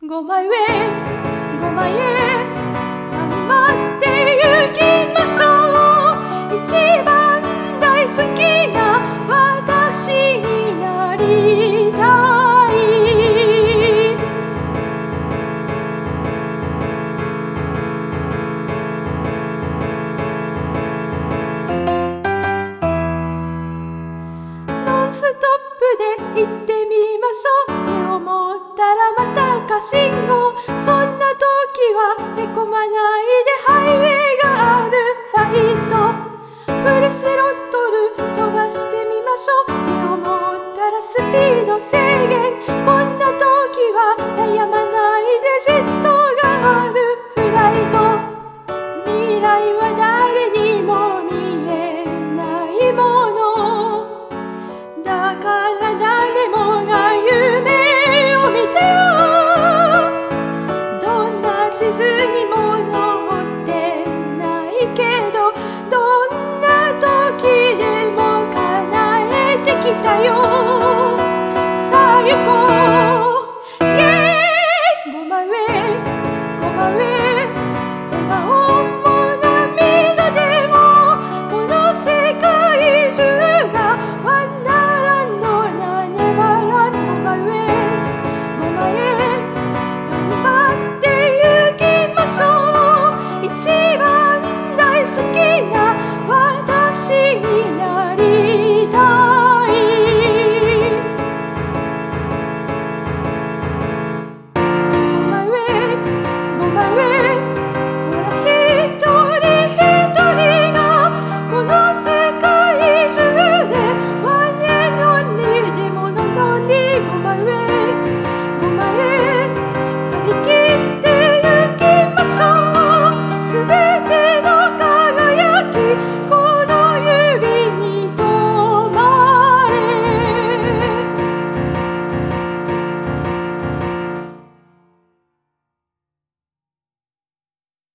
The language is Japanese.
5枚へ5枚へ頑張って行きましょう。一番大好きな私になりたい。ノンストップで行ってみましょうって思ったらまた赤信号。そんな時はへこまないでハイウェイがあるファイト。フルスロットル飛ばしてみましょうって思ったらスピード制限。こんな時